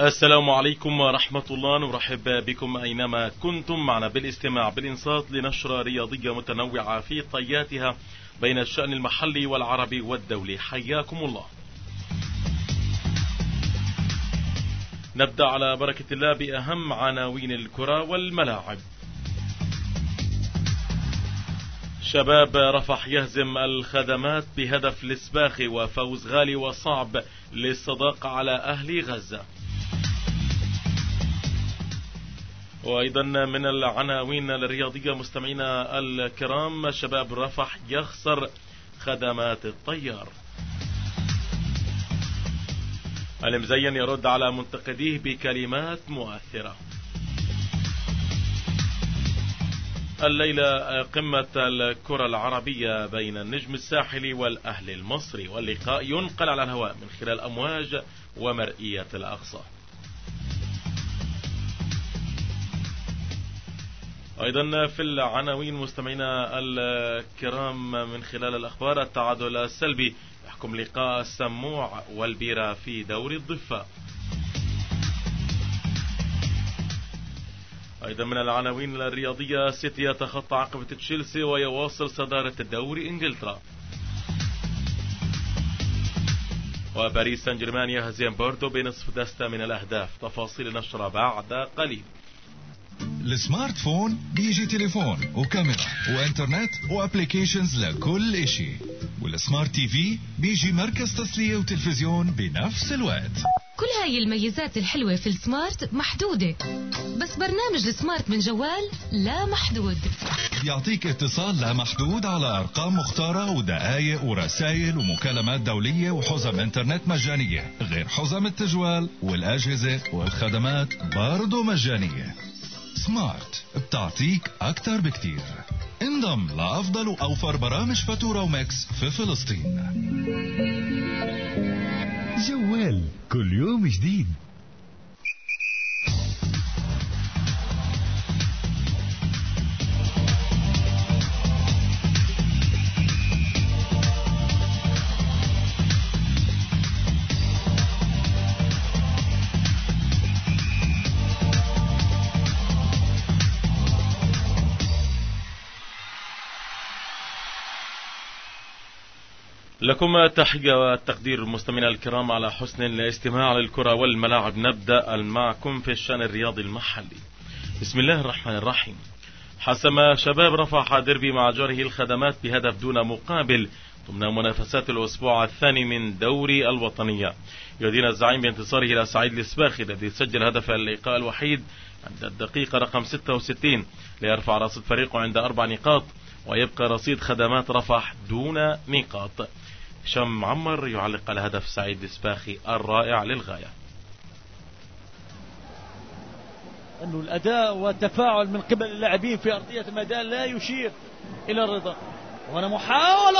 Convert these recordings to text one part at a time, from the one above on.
السلام عليكم ورحمة الله، نرحب بكم أينما كنتم معنا بالاستماع بالإنصات لنشرة رياضية متنوعة في طياتها بين الشأن المحلي والعربي والدولي. حياكم الله. نبدأ على بركة الله بأهم عناوين الكرة والملاعب. شباب رفح يهزم الخدمات بهدف الإسباخ وفوز غالي وصعب للصداقة على أهل غزة. وأيضا من العناوين الرياضية مستمعينا الكرام، شباب رفح يخسر خدمات الطيار. المزين يرد على منتقديه بكلمات مؤثرة. الليلة قمة الكرة العربية بين النجم الساحلي والأهلي المصري، واللقاء ينقل على الهواء من خلال أمواج ومرئية الأقصى. أيضا في العناوين مستمعينا الكرام من خلال الأخبار، التعادل السلبي يحكم لقاء السموع والبيرة في دوري الضفة. أيضا من العناوين الرياضية، سيتي يتخطى عقبة تشيلسي ويواصل صدارة الدوري إنجلترا. وباريس سان جيرمان يهزم بوردو بنصف دستة من الأهداف. تفاصيل نشرة بعد قليل. السمارت فون بيجي تليفون وكاميرا وانترنت وابليكيشنز لكل اشي، والسمارت تي في بيجي مركز تسلية وتلفزيون بنفس الوقت. كل هاي الميزات الحلوة في السمارت محدودة، بس برنامج السمارت من جوال لا محدود. بيعطيك اتصال لا محدود على أرقام مختارة ودقائق ورسائل ومكالمات دولية وحزم انترنت مجانية، غير حزم التجوال والأجهزة والخدمات برضو مجانية. سمارت بتعطيك أكتر بكتير. انضم لأفضل وأوفر برامج فاتورة وماكس في فلسطين. جوال كل يوم جديد. لكم تحية والتقدير المستمعين الكرام على حسن الاستماع للكرة والملاعب. نبدأ معكم في الشأن الرياضي المحلي. بسم الله الرحمن الرحيم. حسم شباب رفح ديربي مع جاره الخدمات بهدف دون مقابل ضمن منافسات الأسبوع الثاني من دوري الوطنية. يدين الزعيم بانتصاره إلى سعيد الإسباخي الذي سجل هدف اللقاء الوحيد عند الدقيقة رقم 66 ليرفع رصيد فريقه عند 4 نقاط، ويبقى رصيد خدمات رفح دون نقاط. هشام معمر يعلق على هدف سعيد الإسباخي الرائع للغاية. أنه الأداء والتفاعل من قبل اللاعبين في أرضية الميدان لا يشير إلى الرضا. وأنا محاول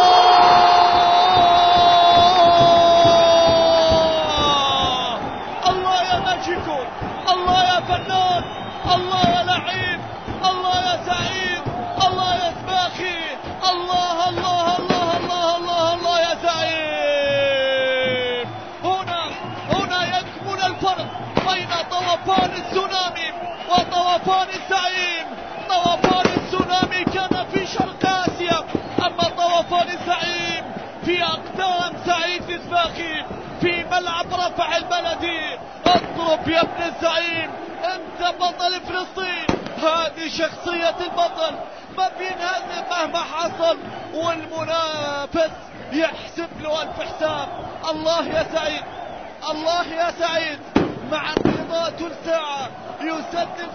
الله يا ماجيكو، الله يا فنان، الله يا لعيب، الله يا سعيد، الله يا إسباخي، الله الله الله الله الله الله يا زعيم. هنا يكمن الفرق بين طوفان التسونامي وطوفان الزعيم. طوفان التسونامي كان في شرق آسيا، أما طوفان الزعيم في أقدام سعيد الإسباخي في ملعب رفح البلدي. اضرب يا ابن الزعيم، انت بطل فلسطين. هذه شخصية البطل، ما بينهزم مهما حصل، والمنافس يحسب له ألف حساب. الله يا سعيد، الله يا سعيد. مع انقضاء ثلث ساعة يسدد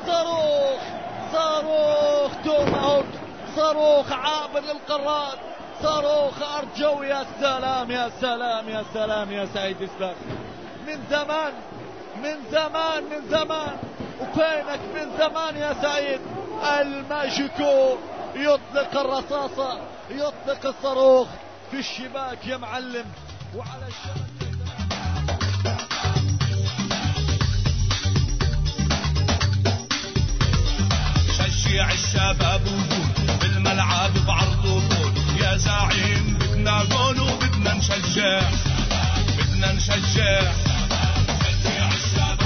صاروخ توماهوك، صاروخ عابر للقارات، صاروخ أرجو. يا سلام يا سلام يا سلام يا سعيد إسباخي. من زمان من زمان من زمان وفينك من زمان يا سعيد. الماجيكو يطلق الرصاصة، يطلق الصاروخ في الشباك يا معلم وعلى الشبكة. شجع الشباب وقول بالملعب بعرض وطول، يا زعيم بدنا جول وبدنا نشجع، بدنا نشجع. شجع الشباب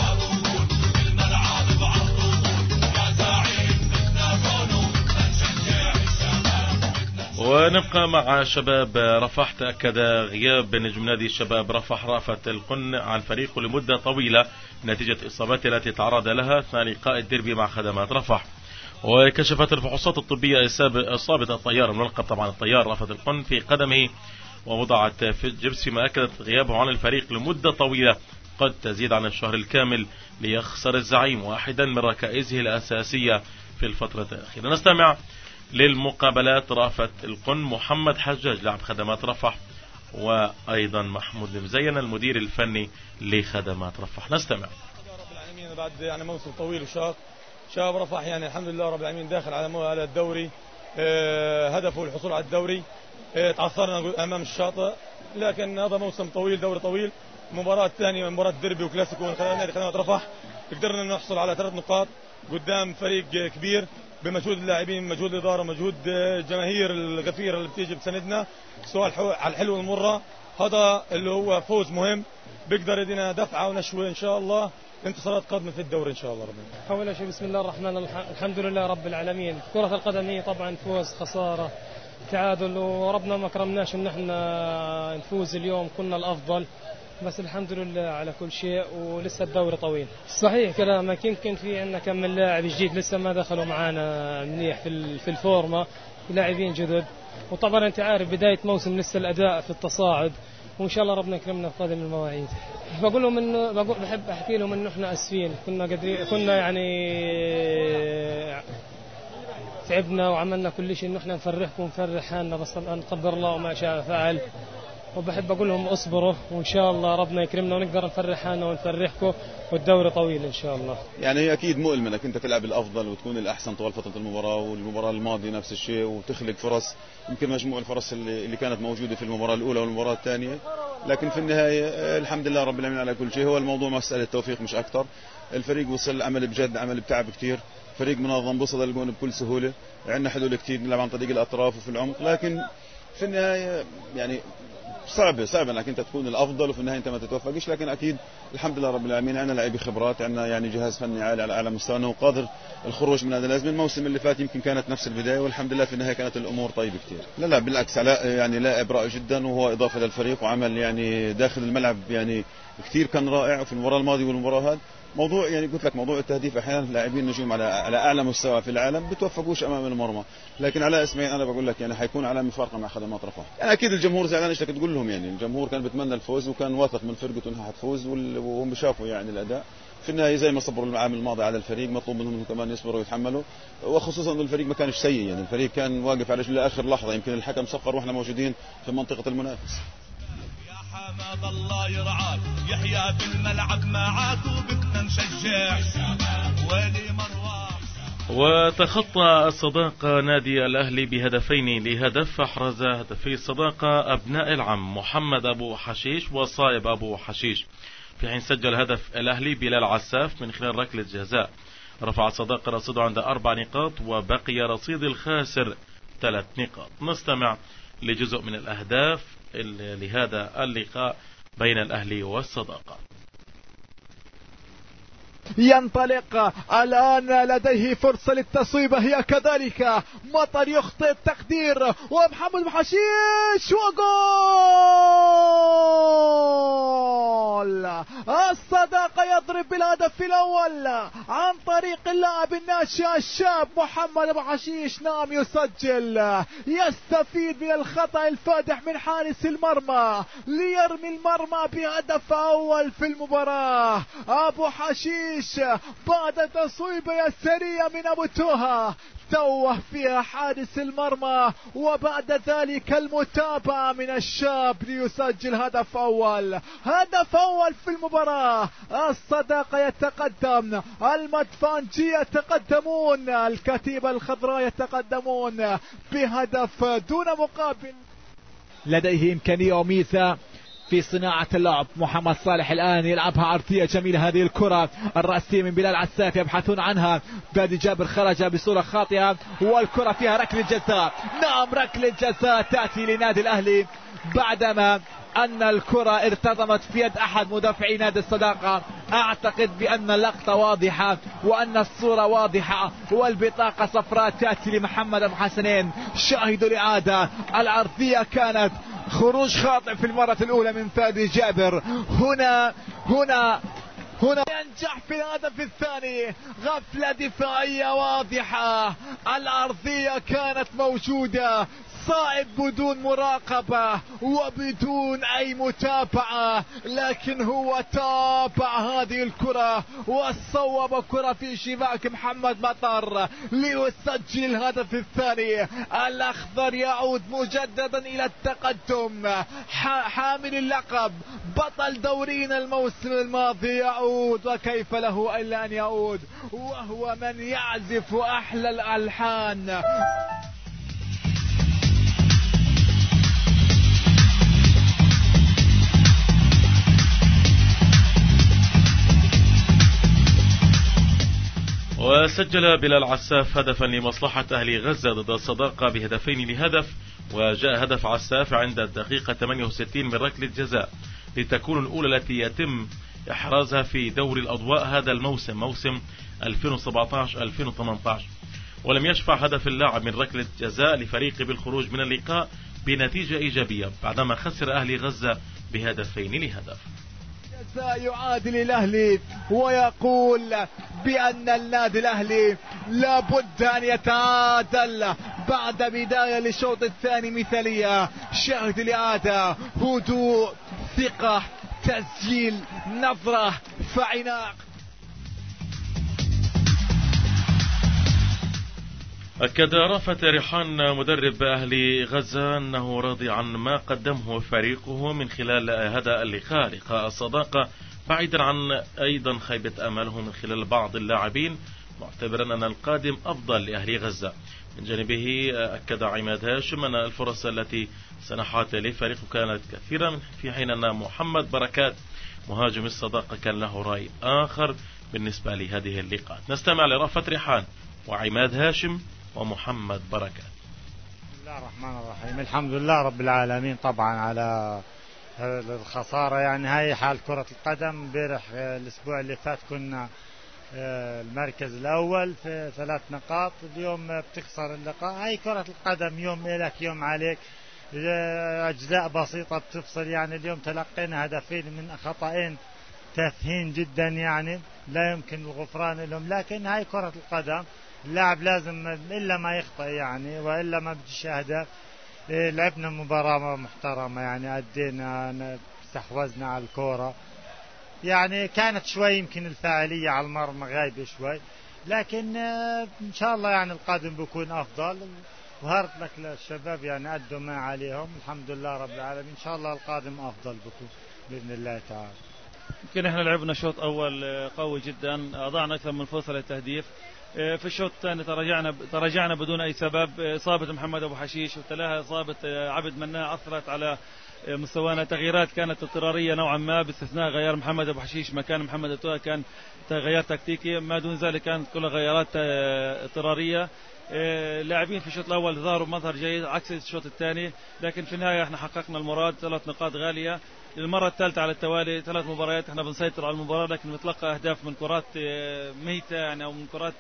ونبقى مع شباب رفح. تأكد غياب نجم نادي الشباب رفح رأفت القن عن فريقه لمدة طويلة نتيجة إصابته التي تعرض لها أثناء لقاء الديربي مع خدمات رفح. وكشفت الفحوصات الطبية إصابة الطيار الملقب طبعا الطيار رأفت القن في قدمه ووضعت في الجبس، فيما أكدت غيابه عن الفريق لمدة طويلة قد تزيد عن الشهر الكامل ليخسر الزعيم واحدا من ركائزه الأساسية في الفترة الأخيرة. نستمع للمقابلات. رأفت القن محمد حجاج لاعب خدمات رفح، وأيضا محمود المزين المدير الفني لخدمات رفح. نستمع. رب العالمين بعد يعني موسم طويل وشاق، شباب رفح يعني الحمد لله رب العالمين داخل على الدوري، هدفه الحصول على الدوري. تعثرنا أمام الشاطئ، لكن هذا موسم طويل، دوري طويل. مباراة الثانية مباراة ديربي وكلاسيكو من خلال نادي خدمات رفح قدرنا نحصل على 3 نقاط قدام فريق كبير بمجهود اللاعبين، مجهود الإدارة، مجهود الجماهير الغفيرة اللي بتيجي بتساندنا سواء على الحلو والمرة. هذا اللي هو فوز مهم بيقدر يدينا دفعة ونشوة إن شاء الله انتصارات قادمة في الدوري إن شاء الله. ربنا أول شيء بسم الله الرحمن الرحيم، الحمد لله رب العالمين. كرة القدم هي طبعا فوز خسارة تعادل، وربنا ما كرمناش ان احنا نفوز اليوم، كنا الافضل، بس الحمد لله على كل شيء، ولسه الدوري طويل. صحيح كلامك، يمكن في عندنا كم من لاعب جديد لسه ما دخلوا معانا منيح في الفورمه، لاعبين جدد، وطبعا انت عارف بدايه موسم لسه الاداء في التصاعد، وان شاء الله ربنا يكرمنا في قادم المواعيد. بقول لهم انه بحب احكي لهم انه احنا اسفين، كنا يعني تعبنا وعملنا كل شيء انه احنا نفرحكم ونفرح حالنا، بس طبعا قدر الله وما شاء فعل. وبحب اقول لهم اصبروا، وان شاء الله ربنا يكرمنا ونقدر نفرح حالنا ونفرحكم، والدوري طويل ان شاء الله. يعني هي اكيد مؤلم انك انت تلعب الافضل وتكون الاحسن طوال فتره المباراه، والمباراه الماضيه نفس الشيء، وتخلق فرص يمكن مجموع الفرص اللي كانت موجوده في المباراه الاولى والمباراه الثانيه، لكن في النهايه الحمد لله رب العالمين على كل شيء. هو الموضوع مساله توفيق مش اكثر. الفريق وصل عمل بجد، عمل بتعب كثير، فريق منظم، بوصل للجون بكل سهوله، عندنا حلول كثير نلعب عن طريق الاطراف وفي العمق، لكن في النهايه يعني صعب انك انت تكون الافضل وفي النهايه انت ما تتوفقش، لكن اكيد الحمد لله رب العالمين عندنا لاعبي خبرات، عندنا يعني جهاز فني عالي على اعلى مستوى وقادر الخروج من هذا الازمه. الموسم اللي فات يمكن كانت نفس البدايه، والحمد لله في النهايه كانت الامور طيبه كثير. لا بالعكس، علاء يعني لاعب رائع جدا، وهو اضافه للفريق، وعمل يعني داخل الملعب يعني كثير كان رائع في المباراه الماضيه والمباراه هذه. موضوع يعني قلت لك موضوع التهديف احيانا لاعبين نجوم على اعلى مستوى في العالم بتوفقوش امام المرمى، لكن علاء اسماعيل انا بقول لك يعني حيكون علامه فارقه مع خدمات رفح. يعني اكيد الجمهور زعلان، ايش بدك تقول لهم؟ يعني الجمهور كان بيتمنى الفوز وكان واثق من فرقته انها حتفوز، وهم شافوا يعني الاداء في النهايه زي ما صبروا العام الماضي على الفريق، مطلوب منهم كمان يصبروا ويتحملوا، وخصوصا انه الفريق ما كانش سيء، يعني الفريق كان واقف على رجله لاخر لحظه، يمكن الحكم صفر واحنا موجودين في منطقه المنافس. حماد الله يرعاك، يحيى بالملعب معاك وبكنا نشجع ولي مروان. وتخطى الصداقة نادي الأهلي بهدفين لهدف. أحرز هدفي الصداقة أبناء العم محمد أبو حشيش وصائب أبو حشيش، في حين سجل هدف الأهلي بلال عساف من خلال ركلة جزاء. رفع الصداقة رصيده عند 4 نقاط، وبقي رصيد الخاسر 3 نقاط. نستمع لجزء من الأهداف لهذا اللقاء بين الأهلي والصداقة. ينطلق الآن، لديه فرصة للتصويب، هي كذلك مطر يخطئ التقدير، ومحمد محشيش وجول. الصداقة يضرب بالهدف الأول عن طريق اللاعب الناشئ الشاب محمد محشيش. نعم يسجل، يستفيد من الخطأ الفادح من حارس المرمى ليرمي المرمى بهدف أول في المباراة. أبو حشيش بعد تصويبة سريعة من أبو توها توه فيها حارس المرمى، وبعد ذلك المتابعة من الشاب ليسجل هدف أول في المباراة. الصداقة يتقدم، المدفانجية يتقدمون، الكتيبة الخضراء يتقدمون بهدف دون مقابل. لديه إمكانية وميزة في صناعة اللعب. محمد صالح الآن يلعبها عرضية جميلة، هذه الكرة الرأسية من بلال عساف يبحثون عنها، بادي جابر خرج بصورة خاطئة، والكرة فيها ركلة جزاء. نعم ركلة جزاء تأتي لنادي الأهلي بعدما أن الكرة ارتطمت في يد أحد مدافعي نادي الصداقة. أعتقد بأن اللقطة واضحة وأن الصورة واضحة والبطاقة صفراء تأتي لمحمد أبو حسنين. شاهدوا الإعادة، العرضية كانت خروج خاطئ في المرة الأولى من فادي جابر. هنا ينجح في الهدف الثاني. غفلة دفاعية واضحة، العرضية كانت موجودة، صائب بدون مراقبة وبدون أي متابعة، لكن هو تابع هذه الكرة وصوب كرة في شباك محمد مطر ليسجل الهدف الثاني. الأخضر يعود مجددا إلى التقدم، حامل اللقب بطل دورينا الموسم الماضي يعود، وكيف له إلا أن يعود وهو من يعزف أحلى الألحان. وسجل بلال عساف هدفا لمصلحة أهل غزة ضد الصداقة بهدفين لهدف. وجاء هدف عساف عند الدقيقة 68 من ركلة جزاء لتكون الأولى التي يتم إحرازها في دوري الأضواء هذا الموسم، موسم 2017-2018. ولم يشفع هدف اللاعب من ركلة جزاء لفريقه بالخروج من اللقاء بنتيجة إيجابية بعدما خسر أهل غزة بهدفين لهدف. يعادل الأهلي ويقول بأن النادي الأهلي لابد أن يتعادل بعد بداية للشوط الثاني مثالية. شاهد الإعادة، هدوء، ثقة، تسجيل، نظرة، فعناق. أكد رأفت ريحان مدرب أهل غزة أنه راضي عن ما قدمه فريقه من خلال هذا اللقاء، لقاء الصداقة، بعيدا عن أيضا خيبة أمله من خلال بعض اللاعبين، معتبرا أن القادم أفضل لأهل غزة. من جانبه أكد عماد هاشم أن الفرص التي سنحت لفريقه كانت كثيرة، في حين أن محمد بركات مهاجم الصداقة كان له رأي آخر بالنسبة لهذه اللقاء. نستمع لرأفت ريحان وعماد هاشم ومحمد بركات. بسم الله الرحمن الرحيم. الحمد لله رب العالمين طبعا على الخسارة، يعني هاي حال كرة القدم. امبارح الأسبوع اللي فات كنا المركز الأول في 3 نقاط، اليوم بتخسر اللقاء. هاي كرة القدم، يوم إلك يوم عليك، أجزاء بسيطة بتفصل. يعني اليوم تلقينا هدفين من خطأين تافهين جدا، يعني لا يمكن الغفران لهم، لكن هاي كرة القدم، اللاعب لازم إلا ما يخطئ يعني، وإلا ما بديش أهداف. لعبنا مباراة محترمة، يعني أدينا، استحوذنا على الكرة، يعني كانت شوي يمكن الفاعلية على المرمى غايبة شوي، لكن إن شاء الله يعني القادم بيكون أفضل. وهارت لك للشباب، يعني أدوا ما عليهم، الحمد لله رب العالمين. إن شاء الله القادم أفضل بكون بإذن الله تعالى. يمكن احنا لعبنا شوط أول قوي جدا، أضعنا أكثر من فرصة للتهديف. في الشوط الثاني تراجعنا بدون أي سبب. إصابة محمد أبو حشيش وتلاها إصابة عبد مناع أثرت على مستوانا. تغييرات كانت اضطرارية نوعا ما، باستثناء غيار محمد أبو حشيش مكان محمد التوه، كان تغيير تكتيكي. ما دون ذلك كانت كلها غيارات اضطرارية. اللاعبين في الشوط الأول ظهروا بمظهر جيد عكس الشوط الثاني، لكن في النهاية احنا حققنا المراد، 3 نقاط غالية للمرة الثالثة على التوالي. 3 مباريات احنا بنسيطر على المباراة، لكن بنتلقى أهداف من كرات ميتة يعني، أو من كرات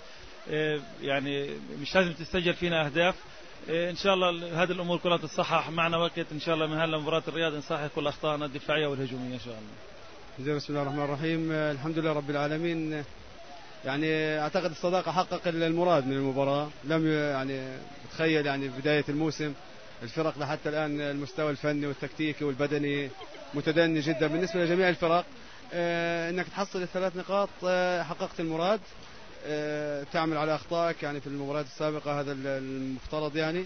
يعني مش لازم تسجل فينا أهداف. إن شاء الله هذه الأمور كلها تتصحح معنا وقت إن شاء الله من هلا مباراة الرياض نصحح كل أخطائنا الدفاعية والهجومية إن شاء الله. بسم الله الرحمن الرحيم. الحمد لله رب العالمين. يعني أعتقد الصداقة حقق المراد من المباراة. لم يعني تخيل يعني في بداية الموسم الفرق لحتى الآن المستوى الفني والتكتيكي والبدني متدني جدا بالنسبة لجميع الفرق. انك تحصل ال3 نقاط حققت المراد. تعمل على أخطائك يعني في المباريات السابقة، هذا المفترض يعني.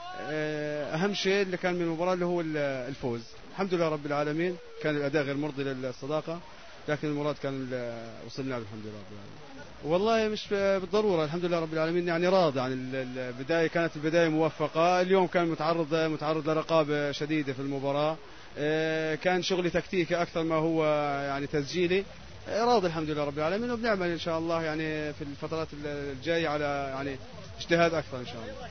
أهم شيء اللي كان من المباراة اللي هو الفوز. الحمد لله رب العالمين. كان الأداء غير مرضي للصداقة، لكن المراد كان وصلنا له الحمد لله رب العالمين. والله مش بالضرورة، الحمد لله رب العالمين يعني راضي عن البداية. كانت البداية موفقة. اليوم كان متعرض لرقابة شديدة في المباراة. كان شغلي تكتيكي أكثر ما هو يعني تسجيلي. راضي الحمد لله رب العالمين، وبنعمل إن شاء الله يعني في الفترات الجاية على يعني اجتهاد أكثر إن شاء الله.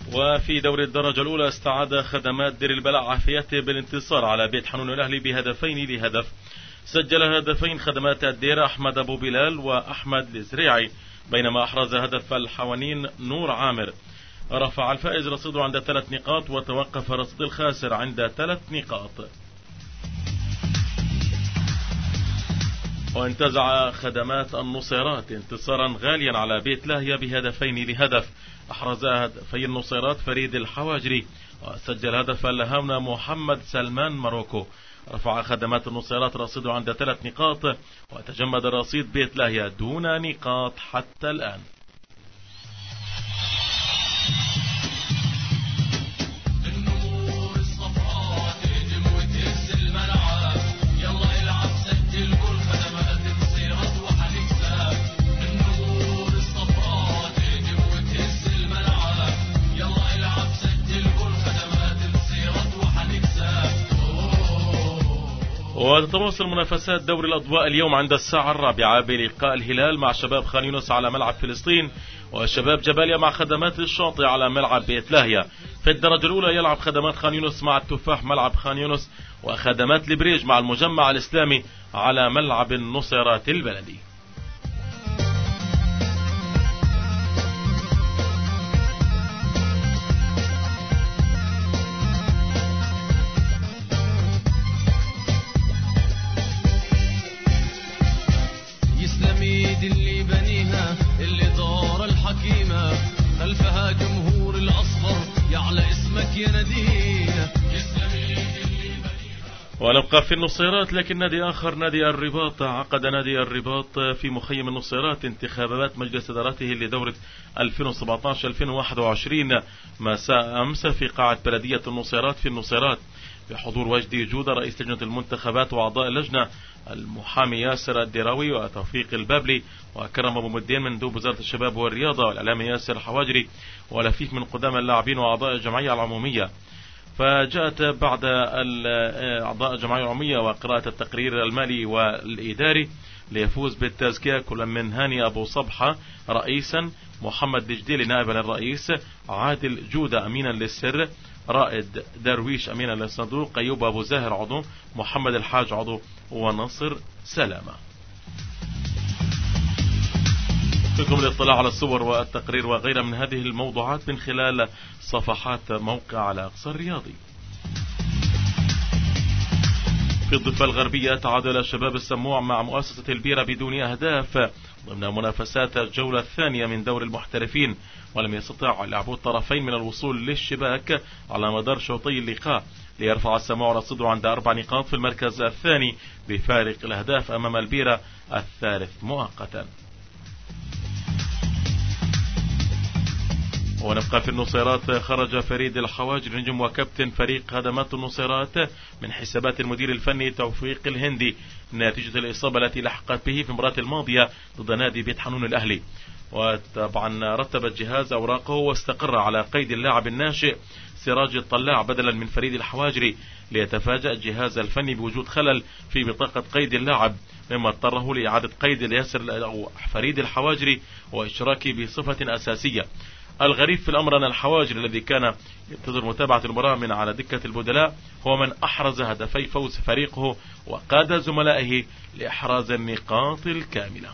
وفي دوري الدرجة الأولى استعاد خدمات دير البلع عافيته بالانتصار على بيت حنون الأهلي بهدفين لهدف. سجل هدفين خدمات الدير أحمد أبو بلال وأحمد الزريعي، بينما أحرز هدف الحوانين نور عامر. رفع الفائز رصيده عند 3 نقاط، وتوقف رصيد الخاسر عند 3 نقاط. وانتزع خدمات النصيرات انتصارا غاليا على بيت لاهيا بهدفين لهدف. أحرز هدفي النصيرات فريد الحواجري، وسجل هدف الهاونة محمد سلمان ماروكو. رفع خدمات النصيرات رصيده عند 3 نقاط، وتجمد رصيد بيت لاهيا دون نقاط حتى الآن. وتتواصل منافسات دوري الأضواء اليوم عند الساعة 4 بلقاء الهلال مع شباب خان يونس على ملعب فلسطين، وشباب جباليا مع خدمات الشاطئ على ملعب بيت لاهيا. في الدرجة الأولى يلعب خدمات خان يونس مع التفاح ملعب خان يونس، وخدمات البريج مع المجمع الإسلامي على ملعب النصيرات البلدي. اللي بنيها اللي دار الحكيمة خلفها جمهور الأصفر يعلى اسمك يا نادينا. ونبقى في النصيرات، لكن نادي آخر نادي الرباط. عقد نادي الرباط في مخيم النصيرات انتخابات مجلس إدارته لدورة 2017-2021 مساء أمس في قاعة بلدية النصيرات في النصيرات، بحضور وجدي جودة رئيس لجنة المنتخبات وأعضاء اللجنة، المحامي ياسر الدراوي وتوفيق البابلي، وكرم أبو مدين مندوب وزارة الشباب والرياضة، والإعلامي ياسر الحواجري، ولفيف من قدام اللاعبين وأعضاء الجمعية العمومية. فجاءت بعد أعضاء الجمعية العمومية وقراءة التقرير المالي والإداري ليفوز بالتزكية كل من هاني أبو صبحة رئيسا، محمد دجديلي نائبا للرئيس، عادل جودة أمينا للسر، رائد درويش أمينا للصندوق، أيوب أبو زاهر عضو، محمد الحاج عضو، ونصر سلامة. فيكم الاطلاع على الصور والتقرير وغيرها من هذه الموضوعات من خلال صفحات موقع على أقصى الرياضي. في الضفة الغربية تعادل شباب السموع مع مؤسسة البيرة بدون أهداف ضمن منافسات الجولة الثانية من دور المحترفين، ولم يستطع لاعبو الطرفين من الوصول للشباك على مدار شوطي اللقاء، ليرفع السموع رصيده عند 4 نقاط في المركز الثاني بفارق الأهداف أمام البيرة الثالث مؤقتا. ونبقى في النصيرات. خرج فريد الحواجر نجم وكابتن فريق خدمات النصيرات من حسابات المدير الفني توفيق الهندي نتيجة الإصابة التي لحقت به في المباراة الماضية ضد نادي بيت حنون الأهلي. وطبعا رتب الجهاز أوراقه واستقر على قيد اللاعب الناشئ سراج الطلاع بدلا من فريد الحواجري، ليتفاجأ الجهاز الفني بوجود خلل في بطاقة قيد اللاعب، مما اضطره لإعادة قيد الياسر أو فريد الحواجري وإشراكه بصفة أساسية. الغريب في الأمر أن الحواجري الذي كان ينتظر متابعة المباراة من على دكة البدلاء هو من أحرز هدفي فوز فريقه وقاد زملائه لإحراز النقاط الكاملة.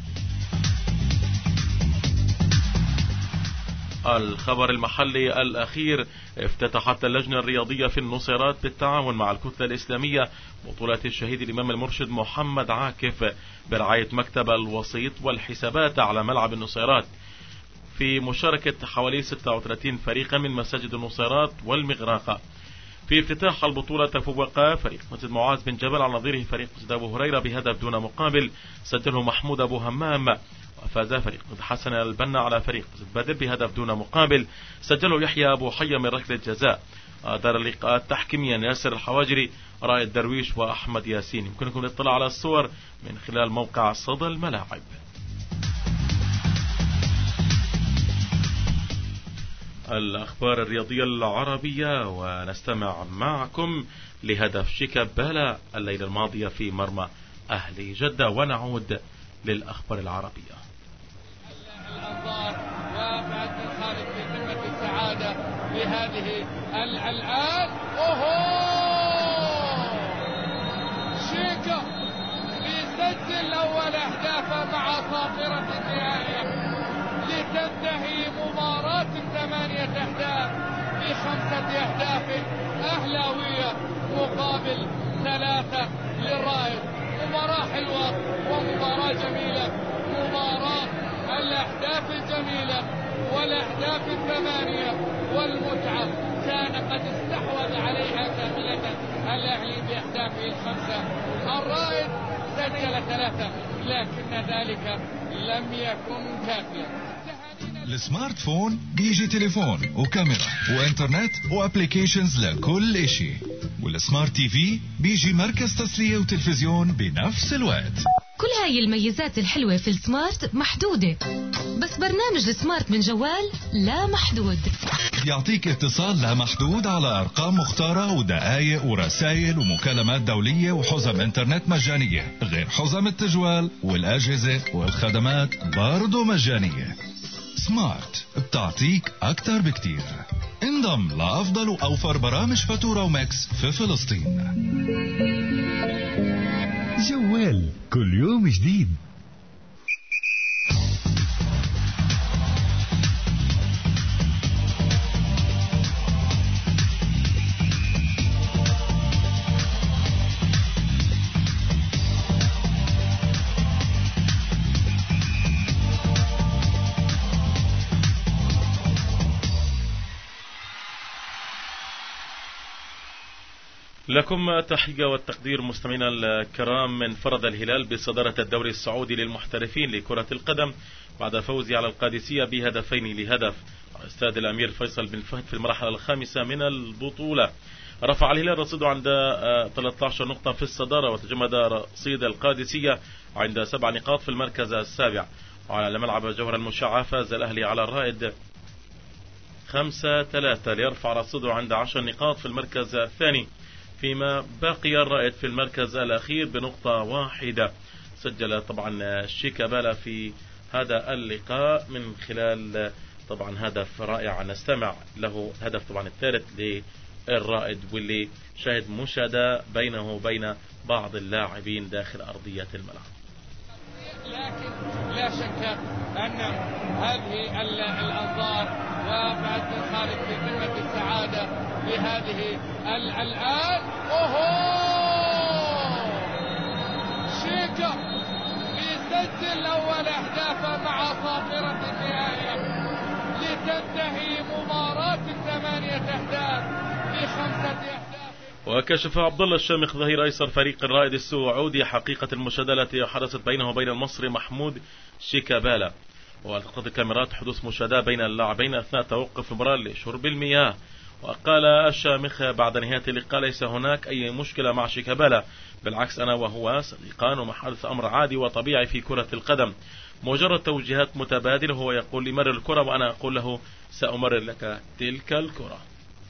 الخبر المحلي الأخير. افتتحت اللجنة الرياضية في النصيرات بالتعاون مع الكتلة الإسلامية بطولة الشهيد الإمام المرشد محمد عاكف برعاية مكتب الوسيط والحسابات على ملعب النصيرات، في مشاركة حوالي 36 فريقا من مساجد النصيرات والمغراقة. في افتتاح البطولة تفوق فريق مسجد معاذ بن جبل على نظيره فريق مسجد أبو هريرة بهدف دون مقابل سجله محمود أبو همام، وفاز فريق مسجد حسن البنا على فريق مسجد بدر بهدف دون مقابل سجله يحيى أبو حي من ركلة جزاء. دار اللقاءات تحكيميا ياسر الحواجري، رائد درويش، وأحمد ياسين. يمكنكم الاطلاع على الصور من خلال موقع صدى الملاعب. الأخبار الرياضية العربية، ونستمع معكم لهدف شيكابالا الليلة الماضية في مرمى أهلي جدة، ونعود للأخبار العربية. الأنظار وفهد بن خالد في قمة السعادة لهذه الآن شيكا يسجل أول أهدافه مع صافرة النهاية لتنتهي مباراة 8 أهداف ب5 أهداف أهلاوية مقابل 3 للرائد. مباراة حلوة ومباراة جميلة، مباراة الأهداف الجميلة والأهداف 8 والمتعة كان قد استحوذ عليها كاملة الأهلي بأهدافه 5. الرائد سجل 3 لكن ذلك لم يكن كافيا. السمارت فون بيجي تليفون وكاميرا وانترنت وابليكيشنز لكل اشي، والسمارت تي في بيجي مركز تسلية وتلفزيون بنفس الوقت. كل هاي الميزات الحلوة في السمارت محدودة، بس برنامج السمارت من جوال لا محدود. يعطيك اتصال لا محدود على أرقام مختارة ودقائق ورسائل ومكالمات دولية وحزم انترنت مجانية، غير حزم التجوال والأجهزة والخدمات برضو مجانية. سمارت بتعطيك أكتر بكتير. انضم لأفضل وأوفر برامج فاتورة وماكس في فلسطين. جوال كل يوم جديد. لكم تحية والتقدير مستمعينا الكرام. من فرض الهلال بصدارة الدوري السعودي للمحترفين لكرة القدم بعد فوزه على القادسية ب2-0 استاد الأمير فيصل بن فهد في المرحلة الخامسة من البطولة. رفع الهلال رصيده عند 13 نقطة في الصدارة، وتجمد رصيد القادسية عند 7 نقاط في المركز السابع. وعلى ملعب جوهر المشعة فاز الأهلي على الرائد 5-3 ليرفع رصيده عند 10 نقاط في المركز الثاني، فيما بقي الرائد في المركز الأخير بنقطة واحدة. سجل طبعا شيكابالا في هذا اللقاء من خلال طبعا هدف رائع نستمع له، هدف طبعا الثالث للرائد واللي شهد مشادة بينه وبين بعض اللاعبين داخل أرضية الملعب. لكن لا شك أن هذه الأنظار وبعد خارج في قمة السعادة لهذه الآن شيكا يسجل أول أهدافه مع صافرة النهاية لتنتهي مباراة 8 أهداف ب5 أهداف. وكشف عبد الله الشامخ ظهير ايسر فريق الرائد السعودي حقيقة المشادة التي حدثت بينه وبين المصري محمود شيكابالا. والتقطت الكاميرات حدوث مشادة بين اللاعبين اثناء توقف المباراة لشرب المياه. وقال الشامخ بعد نهاية اللقاء ليس هناك اي مشكلة مع شيكابالا، بالعكس انا وهو صديقان ومحادث امر عادي وطبيعي في كرة القدم، مجرد توجيهات متبادلة. هو يقول لي مرر الكرة وانا اقول له سأمرر لك تلك الكرة.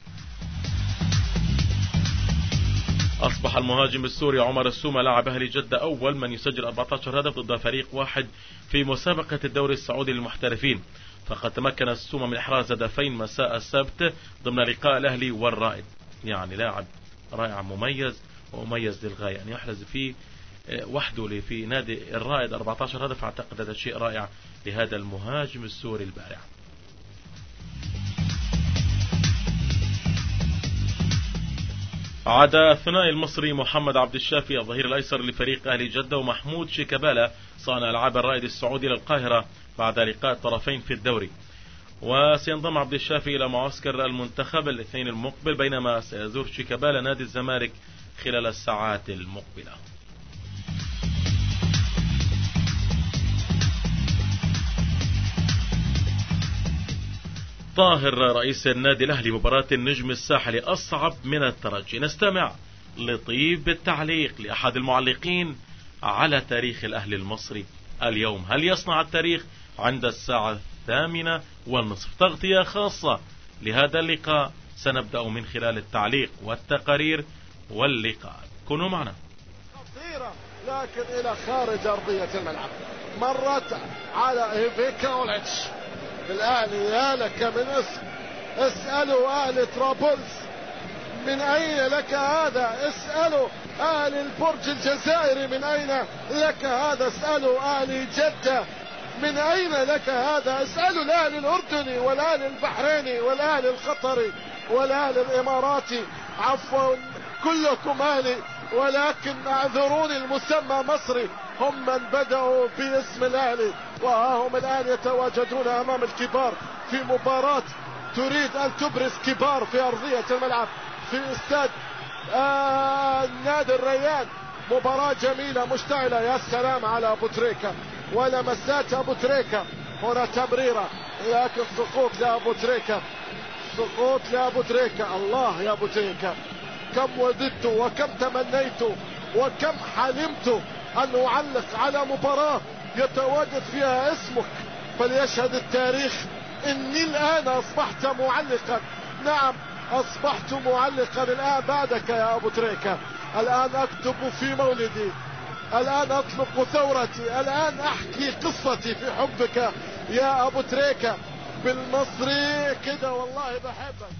أصبح المهاجم السوري عمر السومة لاعب أهلي جدة أول من يسجل 14 هدف ضد فريق واحد في مسابقة الدوري السعودي للمحترفين. فقد تمكن السومة من إحراز هدفين مساء السبت ضمن لقاء الأهلي والرائد. يعني لاعب رائع مميز ومميز للغاية، يعني يحرز فيه وحده في نادي الرائد 14 هدف. أعتقد هذا شيء رائع لهذا المهاجم السوري البارع. عاد الثنائي المصري محمد عبد الشافي الظهير الأيسر لفريق أهلي جدة ومحمود شيكابالا صانع ألعاب الرائد السعودي للقاهرة بعد لقاء الطرفين في الدوري. وسينضم عبد الشافي إلى معسكر المنتخب الاثنين المقبل، بينما سيزور شيكابالا نادي الزمالك خلال الساعات المقبلة. طاهر رئيس النادي الأهلي مباراة النجم الساحلي أصعب من الترجي. نستمع لطيب التعليق لأحد المعلقين على تاريخ الأهلي المصري اليوم. هل يصنع التاريخ عند الساعة 8:30؟ تغطية خاصة لهذا اللقاء سنبدأ من خلال التعليق والتقارير واللقاء. كونوا معنا. خطيرة لكن إلى خارج أرضية الملعب، مرت على إيفيكا أوليتش. الأهلي يا لك من اسم اسألوا أهل طرابلس من أين لك هذا، اسألوا أهل البرج الجزائري من أين لك هذا، اسألوا أهل جدة من أين لك هذا، اسألوا الأهل الأردني والأهل البحريني والأهل القطري والأهل الإماراتي. عفوا كلكم أهلي، ولكن اعذروني المسمى مصري، هم من بدأوا باسم الأهلي وهم الآن يتواجدون أمام الكبار في مباراة تريد أن تبرز كبار في أرضية الملعب في استاد نادي الريان. مباراة جميلة مشتعلة. يا سلام على أبو تريكة ولمسات أبو تريكة. هنا تمريرة لكن سقوط لأبو تريكة، سقوط لأبو تريكة. الله يا أبو تريكة، كم وددت وكم تمنيت وكم حلمت أن أعلق على مباراة يتواجد فيها اسمك، فليشهد التاريخ إني الآن أصبحت معلقا. نعم أصبحت معلقا الآن بعدك يا أبو تريكة. الآن أكتب في مولدي، الآن أطلق ثورتي، الآن أحكي قصتي في حبك يا أبو تريكة. بالمصري كده والله بحبك.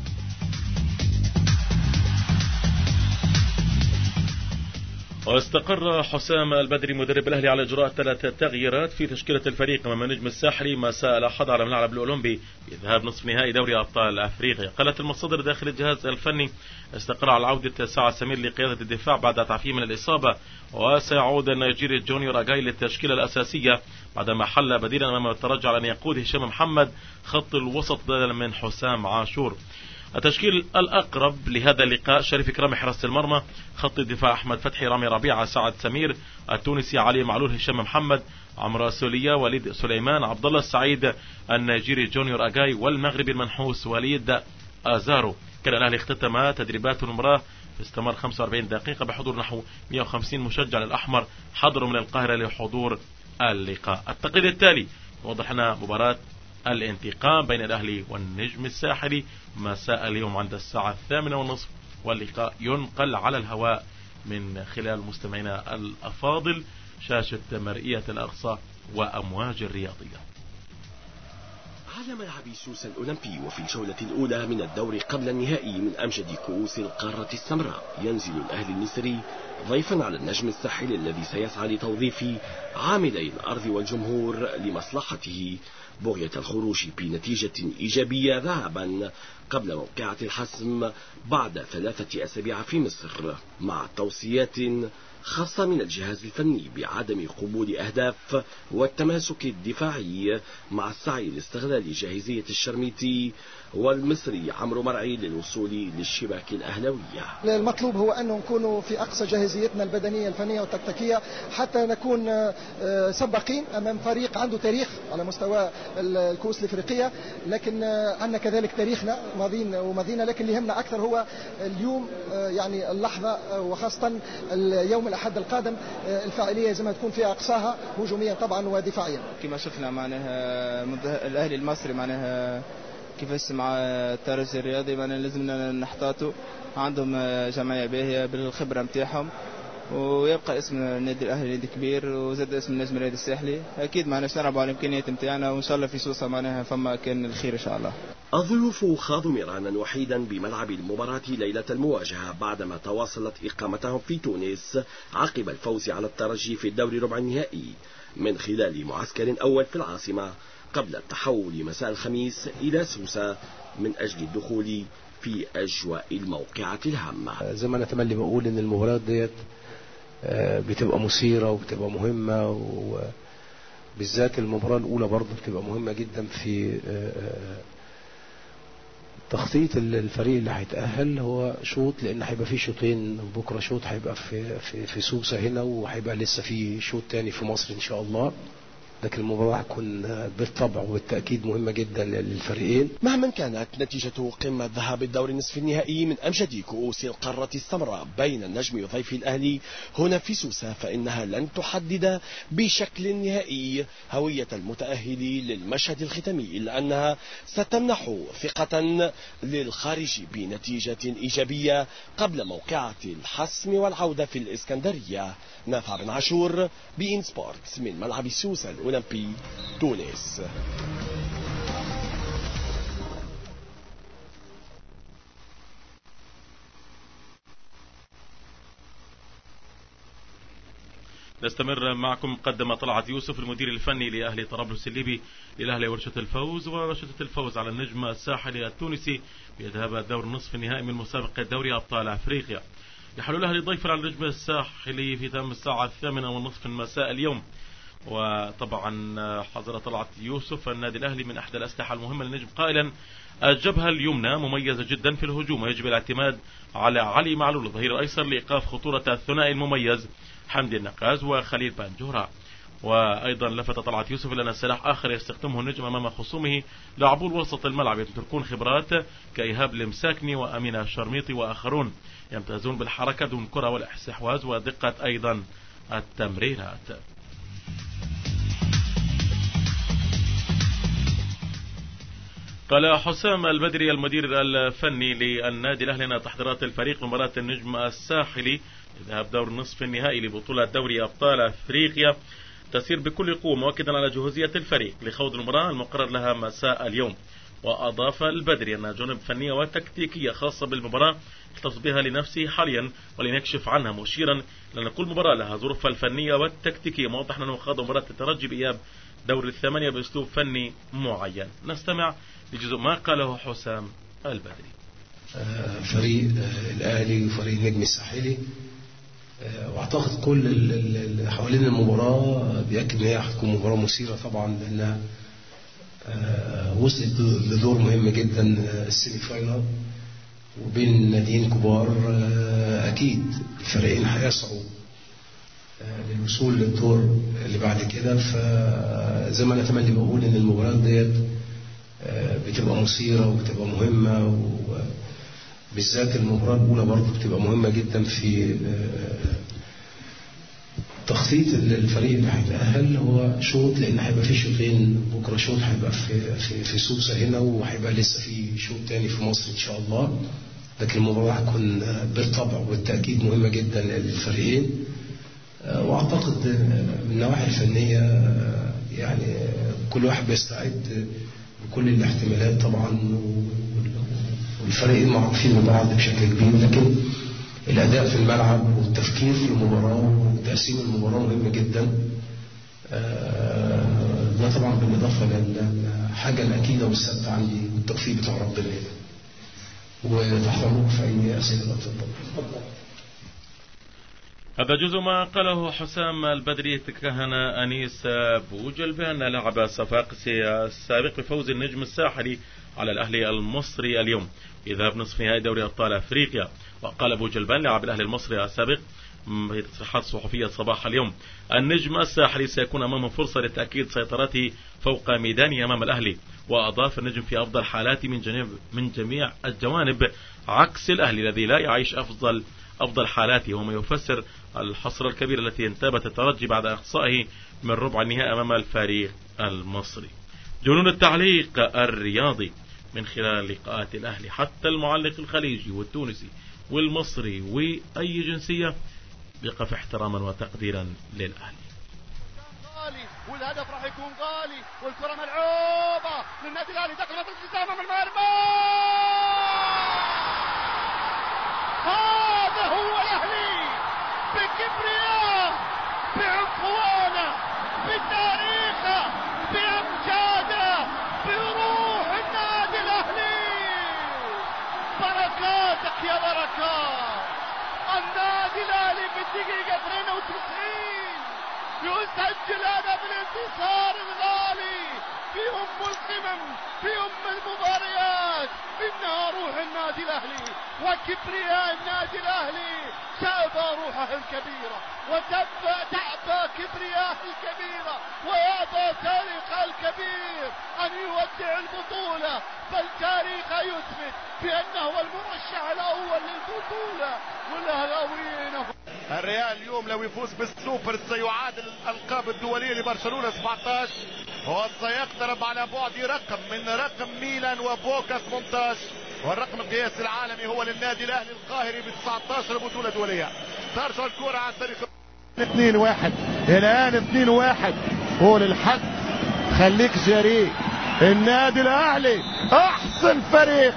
واستقر حسام البدري مدرب الأهلي على إجراء 3 تغييرات في تشكيلة الفريق أمام النجم الساحلي مساء الأحد على ملعب الأولمبي في ذهاب نصف نهائي دوري أبطال أفريقيا. قالت المصادر داخل الجهاز الفني استقر على عودة سعد سمير لقيادة الدفاع بعد تعافيه من الإصابة، وسيعود النيجيري جونيور أجاي للتشكيلة الأساسية بعدما حل بديلا أمام الترجي على أن يقود هشام محمد خط الوسط بدلا من حسام عاشور. التشكيل الأقرب لهذا اللقاء: شريف إكرامي حراسة المرمى، خط الدفاع أحمد فتحي، رامي ربيعة، سعد سمير، التونسي علي معلول، هشام محمد، عمرو سولية، وليد سليمان، عبد الله السعيد، النيجيري جونيور أجاي، والمغربي المنحوس وليد أزارو. كان الأهلي اختتم تدريبات المباراة استمر 45 دقيقة بحضور نحو 150 مشجع للأحمر حضروا من القاهرة لحضور اللقاء. التقرير التالي يوضح لنا مباراة الانتقام بين الأهلي والنجم الساحلي مساء اليوم عند الساعة 8:30، واللقاء ينقل على الهواء من خلال مستمعينا الأفاضل شاشة مرئية الأقصى وأمواج الرياضية. على ملعب سوسة الأولمبي وفي الجولة الأولى من الدور قبل النهائي من أمجد كؤوس القارة السمراء، ينزل الأهلي المصري ضيفا على النجم الساحلي الذي سيسعى لتوظيف عاملي الأرض والجمهور لمصلحته بغية الخروج بنتيجة إيجابية ذهابا قبل موقعة الحسم بعد 3 أسابيع في مصر، مع توصيات خاصة من الجهاز الفني بعدم قبول أهداف والتماسك الدفاعي مع السعي لاستغلال جاهزية الشرميطي والمصري عمرو مرعي للوصول للشباك الأهلاوية. المطلوب هو أن نكون في أقصى جاهزيتنا البدنية الفنية والتكتيكية حتى نكون سباقين أمام فريق عنده تاريخ على مستوى الكؤوس الإفريقية، لكن عندنا كذلك تاريخنا وماضينا، لكن اللي يهمنا أكثر هو اليوم، يعني اللحظة وخاصة اليوم الأحد القادم الفاعلية زي ما تكون في أقصاها هجوميا طبعا ودفاعيا. كما شفنا معناها الأهلي المصري معناها كيفاش مع الترجي الرياضي معناها لازمنا نحتاطوا، عندهم جمعية باهية بالخبرة نتاعهم، ويبقى اسم النادي الأهلي نادي كبير، وزاد اسم النجم الرياضي الساحلي. أكيد معناها نلعبوا على الإمكانيات نتاعنا، وإن شاء الله في سوسة معناها فما كان الخير إن شاء الله. الضيوف خاضوا مرانا وحيدا بملعب المباراة ليلة المواجهة بعدما تواصلت إقامتهم في تونس عقب الفوز على الترجي في الدوري ربع النهائي من خلال معسكر أول في العاصمة قبل التحول مساء الخميس إلى سوسة من أجل الدخول في أجواء الموقعة الهامة. زي ما أنا تملي بقول إن المباراة ديت بتبقى مثيرة وبتبقى مهمة، وبالذات المباراة الأولى برضه بتبقى مهمة جدا في تخطيط الفريق اللي هيتأهل. هو شوط لأن هيبقى فيه شوطين بكرة، شوط هيبقى في سوسة هنا، وهيبقى لسه في شوط تاني في مصر إن شاء الله، لكن المباراة هتكون بالطبع والتأكيد مهمة جدا للفريقين. مهما كانت نتيجة قمة ذهاب الدور نصف النهائي من أمجد كؤوس القارة السمراء بين النجم وضيف الأهلي هنا في سوسة، فإنها لن تحدد بشكل نهائي هوية المتأهل للمشهد الختامي، إلا أنها ستمنح ثقة للخارج بنتيجة إيجابية قبل موقعة الحسم والعودة في الإسكندرية. نافع بن عاشور، بإن سبورتس، من ملعب سوسة الأولمبي، تونس. نستمر معكم. قدم طلعت يوسف المدير الفني لأهلي طرابلس الليبي للأهلي ورشة الفوز، ورشة الفوز على النجم الساحلي التونسي بذهاب الدور النصف النهائي من مسابقة دوري أبطال أفريقيا. يحل الأهلي ضيفا على النجم الساحلي في تمام الساعة 8:30 مساء اليوم. وطبعا حذر طلعت يوسف النادي الأهلي من أحد الأسلحة المهمة للنجم قائلا: الجبهة اليمنى مميزة جدا في الهجوم ويجب الاعتماد على علي معلول الظهير الأيسر لإيقاف خطورة الثنائي المميز حمدي النقاز وخليل بانجورا. وأيضا لفت طلعت يوسف لأن سلاح آخر يستخدمه النجم أمام خصومه لاعبو الوسط الملعب يتركون خبرات كإيهاب المساكني وأمينة الشرميطي وآخرون يمتازون بالحركة دون كرة والاستحواذ ودقة أيضا التمريرات. قال حسام البدري المدير الفني للنادي الأهلي أن تحضيرات الفريق لمباراة النجم الساحلي ذهاب دور النصف النهائي لبطولة دوري أبطال أفريقيا تسير بكل قوة، مؤكدا على جهوزية الفريق لخوض المباراة المقرر لها مساء اليوم. وأضاف البدري أن جانب فنية وتكتيكية خاصة بالمباراة يختص بها لنفسه حاليا ولن يكشف عنها، مشيرا لأن كل مباراة لها ظروفها الفنية والتكتيكية، موضحا أنه خاض مباراة الترجي بإياب دور الثمانية بأسلوب فني معين. نستمع لجزء ما قاله حسام البدري. فريق الأهلي وفريق النجم الساحلي، واعتقد كل اللي حوالين المباراة بيأكد ان هي هتكون مباراة مثيرة طبعا، لانها وصلت لدور مهم جدا السيمي فاينال وبين ناديين كبار. اكيد الفريقين هيسعوا للوصول للدور اللي بعد كده، فزي ما انا تملي بقول ان المباراه ديت بتبقى مثيرة وبتبقى مهمة، وبالذات المباراة الأولى برضه بتبقى مهمة جدا في تخطيط الفريق اللي هيتأهل. هو شوط، لأن هيبقى في شوطين بكرة، شوط هيبقى في سوسة هنا، وهيبقى لسه في شوط تاني في مصر إن شاء الله. لكن المباراة هتكون بالطبع والتأكيد مهمة جدا للفريقين. وأعتقد من النواحي الفنية يعني كل واحد بيستعد بكل الاحتمالات طبعا، والفريقين معروفين ببعض بشكل كبير، لكن الأداء في الملعب والتفكير في المباراة وتقسيم المباراة مهم جدا. ده طبعا بالإضافة للحاجة الأكيدة والثابتة عندي والتوفيق بتاع ربنا. وتحت أمرك في أي أسئلة تفضل. هذا جزء ما قاله حسام البدري. تكهن أنيس بوجل بأن لاعب صفاقسي السابق بفوز النجم الساحلي على الأهلي المصري اليوم في ذهاب نصف نهائي دوري أبطال أفريقيا. وقال أبو جلبان لاعب الأهلي المصري السابق في تصريحات صحفية صباح اليوم: النجم الساحلي سيكون أمامه فرصة لتأكيد سيطرته فوق ميدانه أمام الأهلي. وأضاف: النجم في أفضل حالاته من جميع الجوانب، عكس الأهلي الذي لا يعيش أفضل حالاته، وما يفسر الحصر الكبير التي انتابت الترجي بعد إقصائه من ربع النهائي أمام الفريق المصري. جنون التعليق الرياضي من خلال لقاءات الأهلي، حتى المعلق الخليجي والتونسي والمصري وأي جنسية بيقف احتراما وتقديرا للأهلي. والهدف راح يكون غالي، والكرة ملعوبة للنادي الأهلي داخل منطقة الجزاء أمام المرمى. هذا هو الأهلي بكبرياء، بعنفوانه، بتاريخه، بأمجاده، بروح النادي الأهلي. بركاتك يا بركات. النادي الأهلي في الدقيقة 92 يسجل هدف الانتصار الغالي في القمم، في المباريات. إنها روح النادي الأهلي وكبرياء النادي الأهلي. تأبى روحه الكبيرة وتأبى كبرياءه الكبيرة ويأبى تاريخه الكبير أن يودع البطولة، بل تاريخه يثبت بأنه هو المرشح الأول للبطولة والأهلاويين. الريال اليوم لو يفوز بالسوبر سيعادل الألقاب الدولية لبرشلونة 17، وسيقترب على بعد رقم من رقم ميلان وبوكا 18، والرقم القياسي العالمي هو للنادي الأهلي القاهري ب 19 بطولة دولية. ترجع الكرة عن طريق 2-1 الآن 2-1. قول الحق خليك جريء. النادي الأهلي أحسن فريق.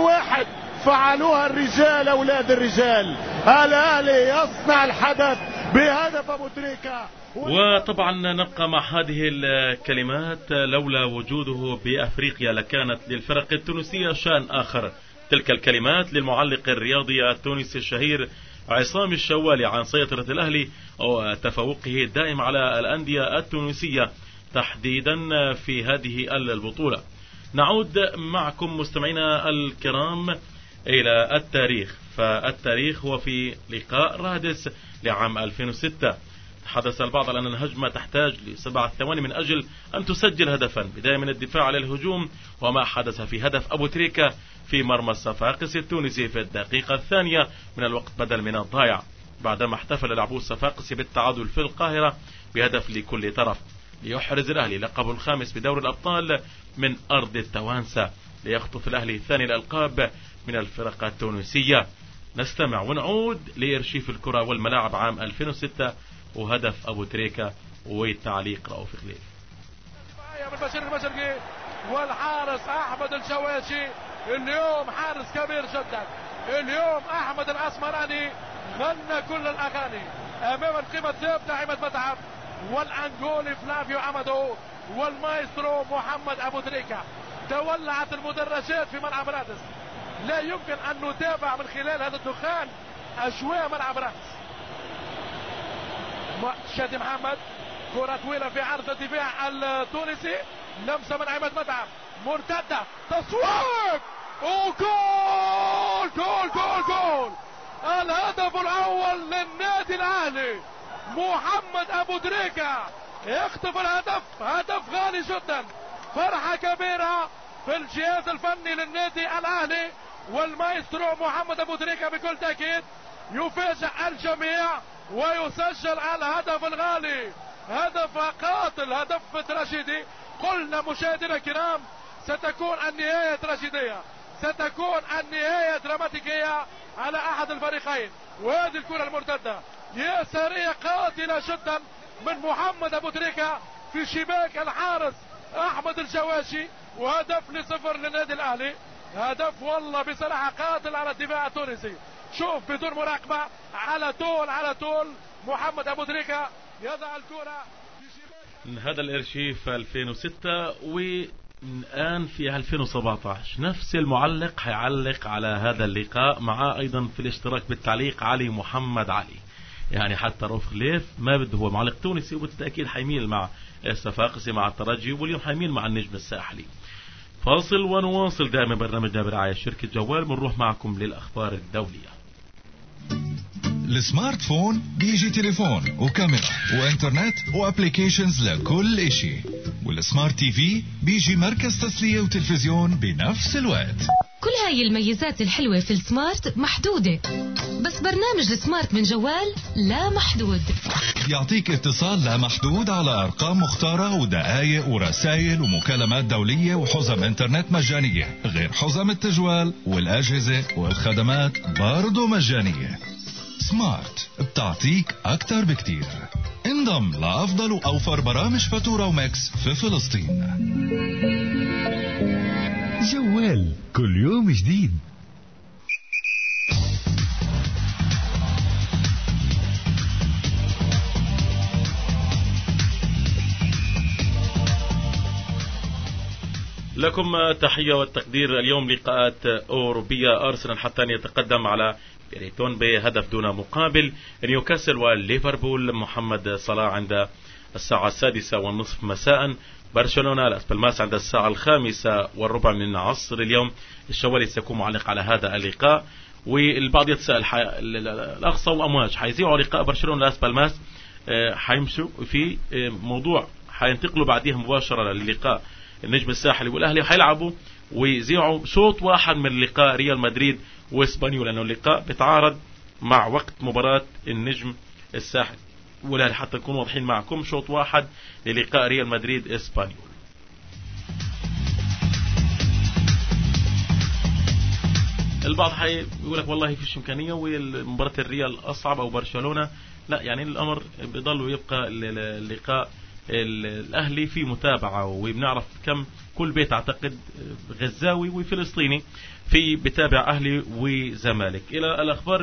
2-1 فعلوها الرجال، أولاد الرجال. الأهلي يصنع الحدث بهدف أبو تريكة. وطبعا نبقى مع هذه الكلمات: لولا وجوده بأفريقيا لكانت للفرق التونسية شأن آخر. تلك الكلمات للمعلق الرياضي التونسي الشهير عصام الشوالي عن سيطرة الأهلي وتفوقه الدائم على الأندية التونسية تحديدا في هذه البطولة. نعود معكم مستمعينا الكرام إلى التاريخ، فالتاريخ هو في لقاء رادس لعام 2006. حدث البعض على أن الهجمة تحتاج ل7 ثواني من أجل أن تسجل هدفا، بداية من الدفاع على الهجوم، وما حدث في هدف أبو تريكة في مرمى الصفاقسي التونسي في الدقيقة 2 من الوقت بدل من الضايع، بعدما احتفل لاعبو الصفاقسي بالتعادل في القاهرة بهدف لكل طرف، ليحرز الأهلي لقب الخامس بدور الأبطال من أرض التوانسة، ليخطف الأهلي ثاني الألقاب من الفرق التونسية. نستمع ونعود لإرشيف الكرة والملاعب عام 2006 وهدف أبو تريكة وتعليق رؤوف خليل. المشرقي والحارس أحمد الشواشي اليوم حارس كبير جدا. اليوم أحمد الأسمراني غنى كل الأغاني أمام القيمة الثابتة عماد متعب والأنجولي فلافيو أمادو والمايسترو محمد أبو تريكة. تولعت المدرجات في ملعب رادس، لا يمكن أن نتابع من خلال هذا الدخان أجواء ملعب رادس. شادي محمد كرة طويلة في عرض الدفاع التونسي، لمسة من عماد متعب، مرتدة، تصويب، وجول جول جول جول. الهدف الأول للنادي الأهلي، محمد أبو تريكة يخطف الهدف، هدف غالي جدا، فرحة كبيرة في الجهاز الفني للنادي الأهلي، والمايسترو محمد أبو تريكة بكل تأكيد يفاجئ الجميع ويسجل الهدف الغالي، هدف قاتل، هدف تراجيدي. قلنا مشاهدينا الكرام ستكون النهاية تراجيدية، ستكون النهاية دراماتيكية على أحد الفريقين. وهذه الكرة المرتدة يسارية قاتلة جدا من محمد أبو تريكة في شباك الحارس أحمد الجواشي، وهدف ل0 للنادي الأهلي. هدف والله بصراحة قاتل على الدفاع التونسي. شوف بدون مراقبة، على طول محمد أبو تريكة يضع الكرة في شباك. هذا الارشيف 2006 والآن في 2017 نفس المعلق حيعلق على هذا اللقاء، مع أيضا في الاشتراك بالتعليق علي محمد علي. يعني حتى رؤوف خليف ما بده، هو معلق تونسي وبالتأكيد حيميل مع الصفاقسي مع الترجي، واليوم حيميل مع النجم الساحلي. فاصل ونواصل دائما برنامجنا برعاية شركة جوال. بنروح معكم للأخبار الدولية. السمارت فون بيجي تليفون وكاميرا وانترنت وابليكيشنز لكل اشي، والسمارت تي في بيجي مركز تسلية وتلفزيون بنفس الوقت. كل هاي الميزات الحلوة في السمارت محدودة، بس برنامج السمارت من جوال لا محدود. يعطيك اتصال لا محدود على أرقام مختارة ودقائق ورسائل ومكالمات دولية وحزم انترنت مجانية، غير حزم التجوال والأجهزة والخدمات برضو مجانية. سمارت بتعطيك أكتر بكتير. انضم لأفضل وأوفر برامج فاتورة وماكس في فلسطين. جوال كل يوم جديد. لكم تحية والتقدير. اليوم لقاءات أوروبية. أرسنال حتى أن يتقدم على بريتون بهدف دون مقابل. نيوكاسل وليفربول محمد صلاح عند الساعة 6:30 مساء. برشلونة لاس بالماس عند الساعة 5:15 من عصر اليوم. الشوالي سيكون معلق على هذا اللقاء. والبعض يتساءل الأقصى والأمواج حيذيعوا لقاء برشلونة لاس بالماس، حيمشوا في موضوع حينتقلوا بعدها مباشرة للقاء النجم الساحلي والأهلي، حيلعبوا ويذيعوا شوط واحد من لقاء ريال مدريد واسبانيول، لأنه اللقاء بتعارض مع وقت مباراة النجم الساحلي والأهلي. حتى نكون واضحين معكم، شوط واحد للقاء ريال مدريد اسبانيول. البعض يقول لك والله فيش إمكانية والمباراة الريال أصعب أو برشلونة. لا، يعني الأمر بيضل ويبقى اللقاء الأهلي في متابعة، وبنعرف كم كل بيت أعتقد غزاوي وفلسطيني في بتابع أهلي وزمالك. إلى الأخبار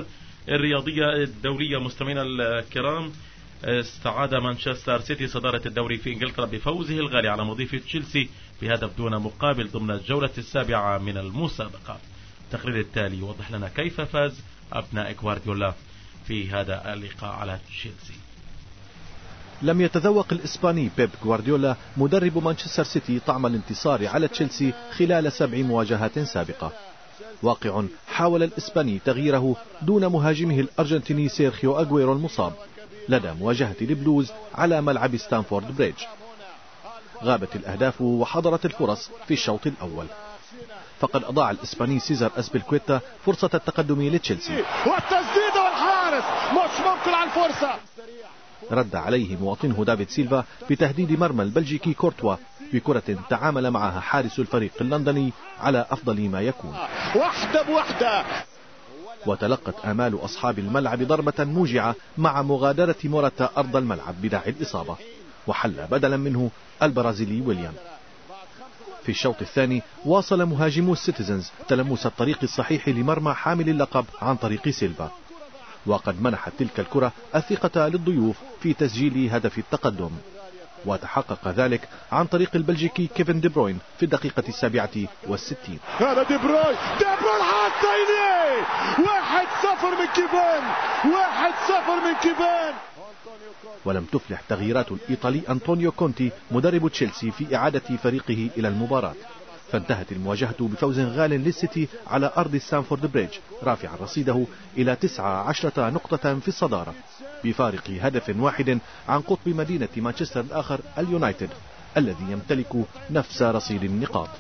الرياضية الدورية مستمعينا الكرام، استعاد مانشستر سيتي صدارة الدوري في إنجلترا بفوزه الغالي على مضيف تشيلسي بهدف دون مقابل ضمن الجولة السابعة من المسابقة. التقرير التالي يوضح لنا كيف فاز أبناء غوارديولا في هذا اللقاء على تشيلسي. لم يتذوق الإسباني بيب غوارديولا مدرب مانشستر سيتي طعم الانتصار على تشيلسي خلال 7 مواجهات سابقة. واقع حاول الإسباني تغييره دون مهاجمه الأرجنتيني سيرخيو أغويرو المصاب لدى مواجهة البلوز على ملعب ستانفورد بريدج. غابت الأهداف وحضرت الفرص في الشوط الأول، فقد أضاع الإسباني سيزار أسبيلكويتا فرصة التقدم لتشيلسي، والتسديد والحارس مش ممكن على الفرصة. رد عليه مواطنه دافيد سيلفا بتهديد مرمى البلجيكي كورتوا بكرة تعامل معها حارس الفريق اللندني على أفضل ما يكون، واحدة بوحدة. وتلقت آمال أصحاب الملعب ضربة موجعة مع مغادرة موراتا أرض الملعب بداعي الإصابة، وحل بدلا منه البرازيلي ويليام. في الشوط الثاني واصل مهاجمو السيتيزنز تلمس الطريق الصحيح لمرمى حامل اللقب عن طريق سيلفا، وقد منحت تلك الكرة الثقة للضيوف في تسجيل هدف التقدم، وتحقق ذلك عن طريق البلجيكي كيفن دي بروين في الدقيقة 67. هذا دي بروين حتى إليه 1-0 من كيفن، 1-0 من كيفن. ولم تفلح تغييرات الإيطالي أنطونيو كونتي مدرب تشيلسي في إعادة فريقه إلى المباراة، فانتهت المواجهة بفوز غال للسيتي على أرض ستانفورد بريدج رافعا رصيده إلى 19 نقطة في الصدارة بفارق هدف واحد عن قطب مدينة مانشستر الآخر اليونايتد الذي يمتلك نفس رصيد النقاط.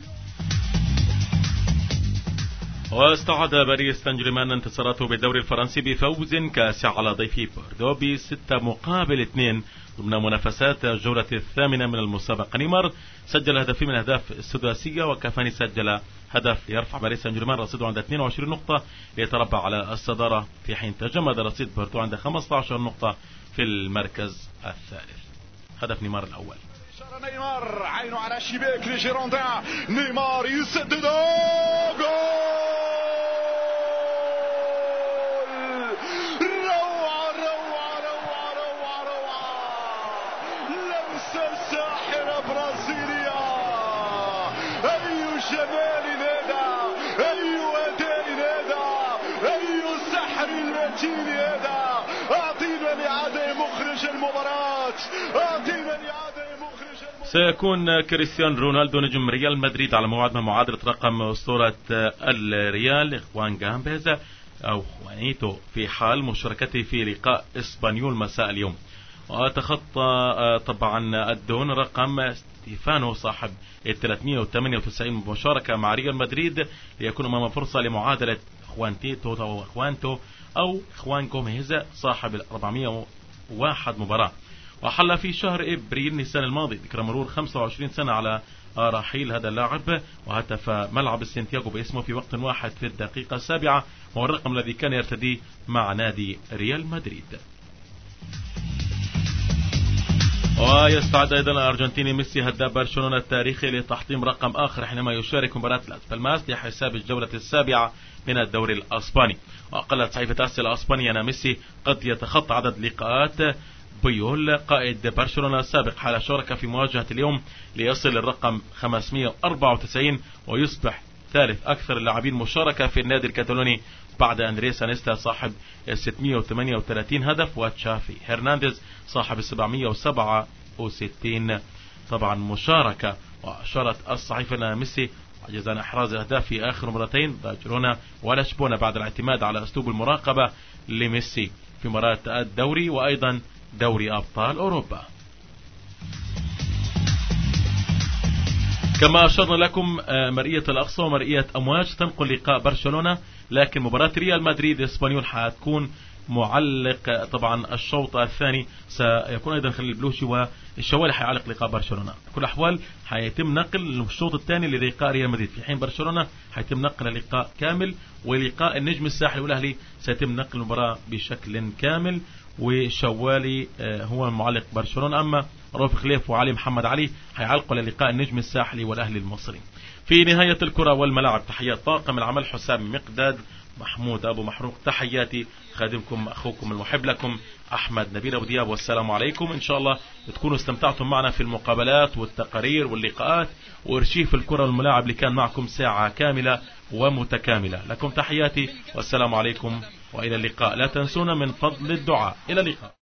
واستعاد باريس سان جيرمان انتصاراته بالدوري الفرنسي بفوز كاسع على ضيفه بوردو ب6-2 ضمن منافسات الجولة الثامنة من المسابقة. نيمار سجل هدفين من أهداف السداسية، وكافاني سجل هدف ليرفع باريس سان جيرمان رصيده عند 22 نقطة ليتربع على الصدارة، في حين تجمد رصيد بوردو عند 15 نقطة في المركز الثالث. هدف نيمار الأول. نيمار عينه على شباك لجيروندان، نيمار يسدد جول. روعة روعة روعة روعة روعة، لمسة ساحرة برازيلية. أي جمال هذا، أي أداء هذا، أي سحر المتين هذا. أعطينا الإعادة مخرج المباراة، أعطينا الإعادة. سيكون كريستيانو رونالدو نجم ريال مدريد على موعد مع معادلة رقم أسطورة الريال خوان جامبيز أو خوانيتو في حال مشاركته في لقاء إسبانيول مساء اليوم. وتخطى طبعا الدون رقم ستيفانو صاحب 398 مشاركة مع ريال مدريد ليكون أمام فرصة لمعادلة خوانتيتو أو خوانتو أو خوان جوميز صاحب 401 مباراة. وحل في شهر ابريل نيسان الماضي ذكرى مرور 25 سنة على رحيل هذا اللاعب، وهتف ملعب السنتياغو باسمه في وقت واحد في الدقيقة 7، وهو الرقم الذي كان يرتديه مع نادي ريال مدريد. ويستعد أيضا الأرجنتيني ميسي هداف برشلونة التاريخي لتحطيم رقم آخر حينما يشارك مباراة لاس بالماس لحساب الجولة السابعة من الدوري الأسباني. وقالت صحيفة آسيا الأسبانية أن ميسي قد يتخطى عدد لقاءات بيول قائد برشلونة السابق حال شارك في مواجهة اليوم ليصل الرقم 594 ويصبح ثالث أكثر اللاعبين مشاركة في النادي الكتالوني بعد أندريس أنيستا صاحب 638 هدف وتشافي هرنانديز صاحب 767 طبعا مشاركة. وأشارت الصحيفة أن ميسي عجز عن إحراز أهداف في آخر مرتين ضد جيرونا ولشبونة بعد الاعتماد على أسلوب المراقبة لميسي في مباراة الدوري وأيضا دوري أبطال أوروبا. كما أشرنا لكم مرئية الأقصى ومرئية أمواج تنقل لقاء برشلونة، لكن مباراة ريال مدريد إسبانيول حتكون معلق طبعا الشوط الثاني سيكون أيضا خليل البلوشي والشوالي حيعلق لقاء برشلونة. كل الأحوال حيتم نقل الشوط الثاني للقاء ريال مدريد، في حين برشلونة حيتم نقل اللقاء كامل، ولقاء النجم الساحلي والأهلي سيتم نقل المباراة بشكل كامل، وشوالي هو معلق برشلونة، أما رافق خليف وعلي محمد علي هيعلقوا للقاء النجم الساحلي والأهلي المصري. في نهاية الكرة والملاعب تحيات طاقم العمل حسام مقداد محمود أبو محروق. تحياتي، خادمكم أخوكم المحب لكم أحمد نبيل أبو دياب، والسلام عليكم. إن شاء الله تكونوا استمتعتم معنا في المقابلات والتقارير واللقاءات وإرشيف الكرة والملاعب اللي كان معكم ساعة كاملة ومتكاملة. لكم تحياتي والسلام عليكم وإلى اللقاء. لا تنسونا من فضل الدعاء. إلى اللقاء.